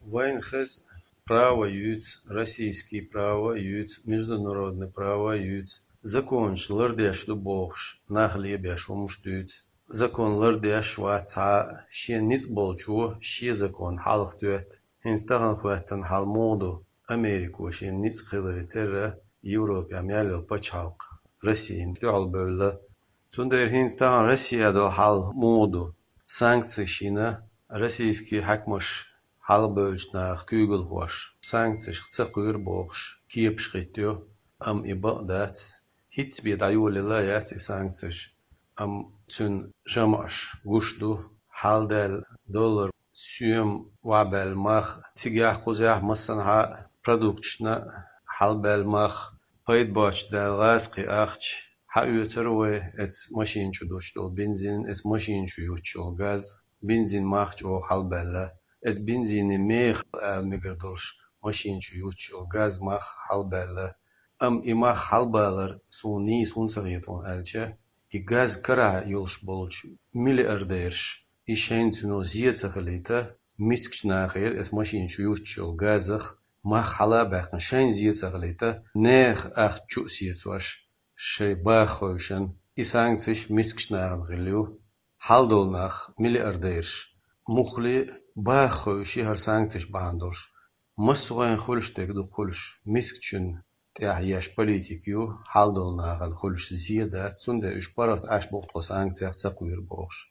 Войн хз право юц, российский право юц, международное право юц. Закон шлардеш любовш, нахлебеш умштюц. Закон лардеш ваца, ши ниц болчу, ши закон халх тюет. Инстаган хваттан халмоду, Америку ши ниц хилритера, Европа мяло пачалк. Россия тюал бөлла. Цундер инстаган Россия до халмоду. Санкции шина, российский хакмаш halbölçnach kügel hoş. Sanktisch tsaqur box. Kiepschritjo am ibadat. Hits bi dayulila yat sanktisch. Am tsun jamash gushdu haldel dollar süum wabel mach. Tigah quzah masan ha produktshna halbel mach. Paid boch da rasqi achch. Ha üterwe et machine chudoshdo benzin et machine chuyocho gaz. Benzin mach o halbella. Es benzine mehr migradolsh machine chuyoch o gaz mach halbella. Am imach halballer suni sunsariton alche. I gaz kara yolsh bolch milliarders. I scheint no zietsagelita miskch nachher es machine chuyoch o gazach mach halabach scheint zietsagelita neer ach chusietwash. She bachoshen I sangt sich miskch nachen relu haldol nach milliarders. Mukhli باخوشي هر سانكتش باندوش مسوين خلش تقدو خلش مسكشن تاهياش بوليتيكيو حالدول ناغن خلش زيادة تسونده اش برات اش بوقت سانكتش تقوير بوش